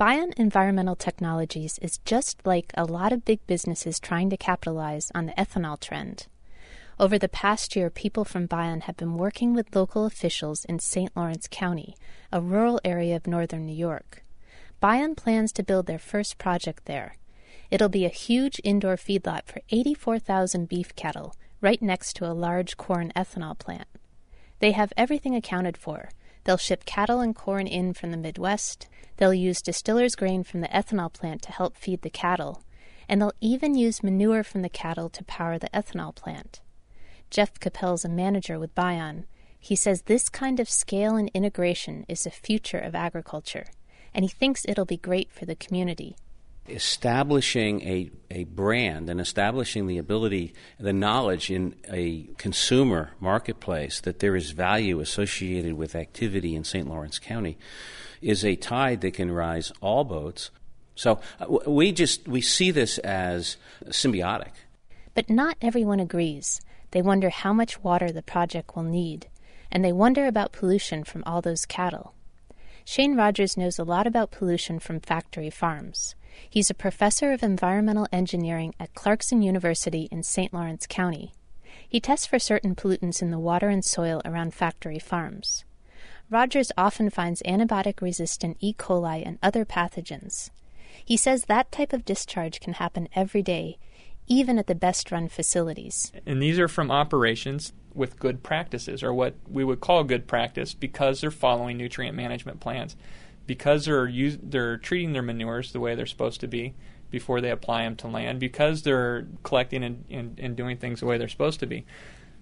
Bion Environmental Technologies is just like a lot of big businesses trying to capitalize on the ethanol trend. Over the past year, people from Bion have been working with local officials in St. Lawrence County, a rural area of northern New York. Bion plans to build their first project there. It'll be a huge indoor feedlot for 84,000 beef cattle, right next to a large corn ethanol plant. They have everything accounted for. They'll ship cattle and corn in from the Midwest. They'll use distiller's grain from the ethanol plant to help feed the cattle. And they'll even use manure from the cattle to power the ethanol plant. Jeff Capel's a manager with Bion. He says this kind of scale and integration is the future of agriculture, and he thinks it'll be great for the community. Establishing a brand and establishing the ability, the knowledge in a consumer marketplace that there is value associated with activity in St. Lawrence County is a tide that can rise all boats. So we see this as symbiotic. But not everyone agrees. They wonder how much water the project will need, and they wonder about pollution from all those cattle. Shane Rogers knows a lot about pollution from factory farms. He's a professor of environmental engineering at Clarkson University in St. Lawrence County. He tests for certain pollutants in the water and soil around factory farms. Rogers often finds antibiotic-resistant E. coli and other pathogens. He says that type of discharge can happen every day, even at the best-run facilities. And these are from operations with good practices, or what we would call good practice, because they're following nutrient management plans, because they're treating their manures the way they're supposed to be before they apply them to land, because they're collecting and doing things the way they're supposed to be.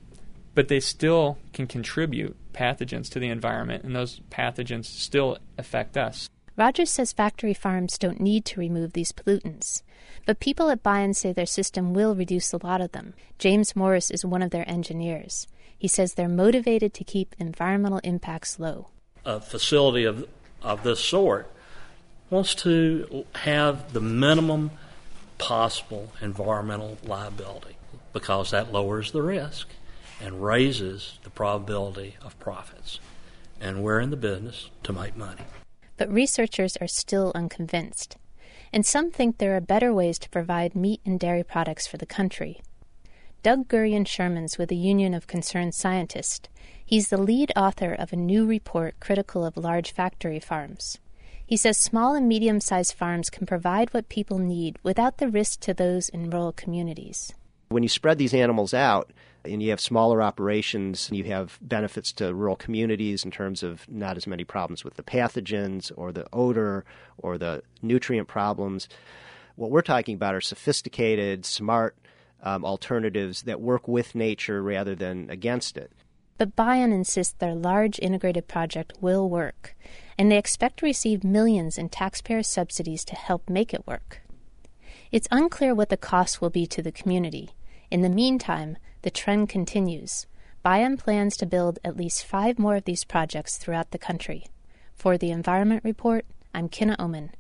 But they still can contribute pathogens to the environment, and those pathogens still affect us. Rogers says factory farms don't need to remove these pollutants, but people at Bion say their system will reduce a lot of them. James Morris is one of their engineers. He says they're motivated to keep environmental impacts low. A facility of this sort wants to have the minimum possible environmental liability because that lowers the risk and raises the probability of profits. And we're in the business to make money. But researchers are still unconvinced, and some think there are better ways to provide meat and dairy products for the country. Doug Gurian-Sherman's with the Union of Concerned Scientists. He's the lead author of a new report critical of large factory farms. He says small and medium-sized farms can provide what people need without the risk to those in rural communities. When you spread these animals out, and you have smaller operations, you have benefits to rural communities in terms of not as many problems with the pathogens or the odor or the nutrient problems. What we're talking about are sophisticated, smart alternatives that work with nature rather than against it. But Bion insists their large integrated project will work, and they expect to receive millions in taxpayer subsidies to help make it work. It's unclear what the cost will be to the community. In the meantime, the trend continues. Bion plans to build at least 5 more of these projects throughout the country. For the Environment Report, I'm Kenna Oman.